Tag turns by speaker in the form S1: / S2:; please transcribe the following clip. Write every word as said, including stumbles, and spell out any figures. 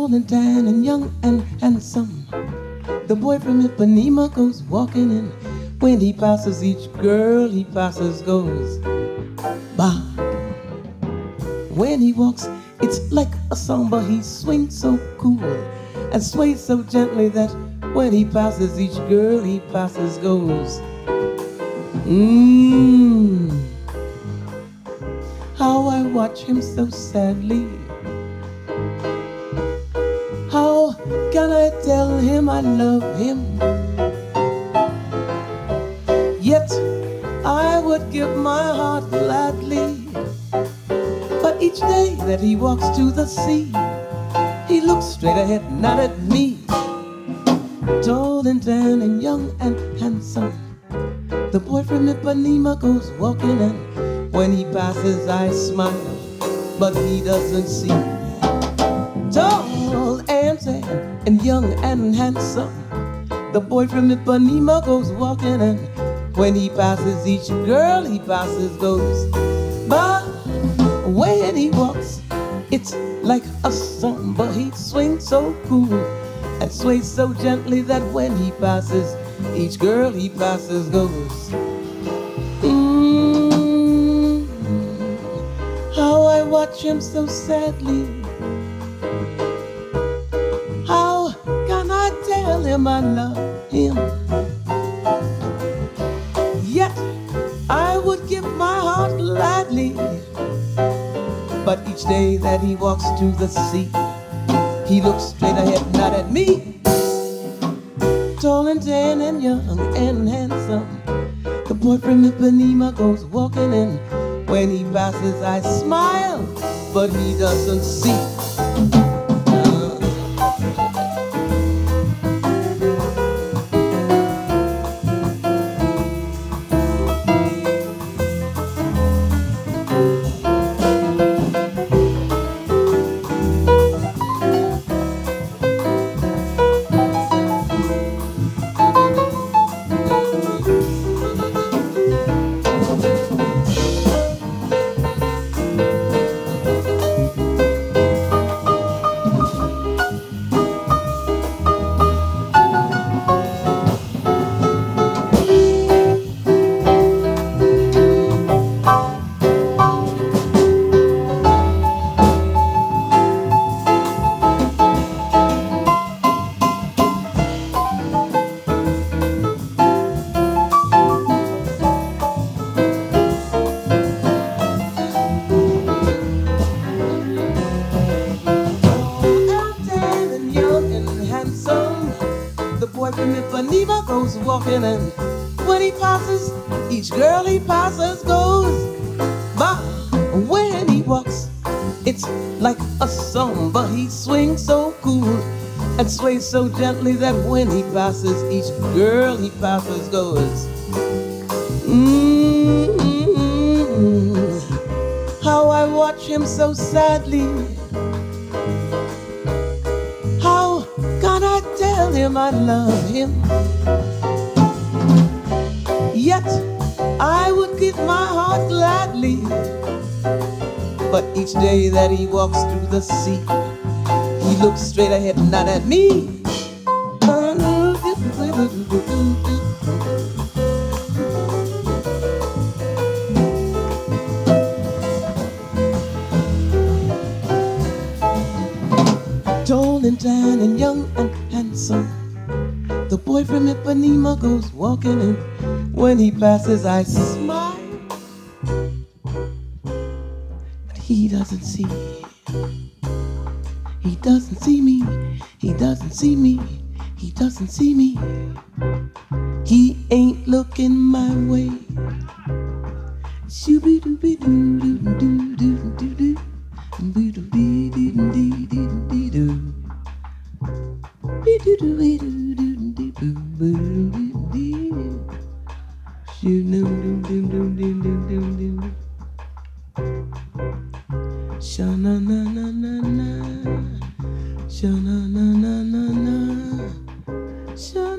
S1: Tall and tan and young and handsome, the boy from Ipanema goes walking, and when he passes each girl he passes goes by. When he walks, it's like a samba. He swings so cool and sways so gently that when he passes each girl he passes goes. Mmm, how I watch him so sadly. How can I tell him I love him? Yet I would give my heart gladly. But each day that he walks to the sea, he looks straight ahead, not at me. Tall and tan and young and handsome, the boy from Ipanema goes walking, and when he passes I smile, but he doesn't see. Tall and tan and young and handsome, the boy from Ipanema goes walking, and when he passes each girl he passes goes. But when he walks, it's like a samba. He swings so cool and sways so gently that when he passes each girl he passes goes. Mm, how I watch him so sadly. How can I tell him I love him? Yet I would give my heart gladly. But each day that he walks to the sea, he looks straight ahead, not at me. Tall and tan and young and handsome, the boy from Ipanema goes walking, and when he passes I smile, but he doesn't see. Walking, and when he passes each girl he passes goes by. When he walks, it's like a samba. He swings so cool and sways so gently that when he passes each girl he passes goes. Mm-hmm. How I watch him so sadly. How can I tell him I love him? Yet I would give my heart gladly. But each day that he walks through the sea, he looks straight ahead, not at me. Tall and tan and young and handsome, the boy from Ipanema goes walking, and when he passes I smile, but he doesn't see. He doesn't see me. He doesn't see me. He doesn't see me. He ain't looking my way. Shooby dooby doo doo doo doo doo doo. Bee doo dee dee dee dee dee doo. Bee doo doo doo doo doo doo doo doo. Shoo doo doo doo doo doo doo doo doo. Sha na na na na na. Sha na na na na na. Sha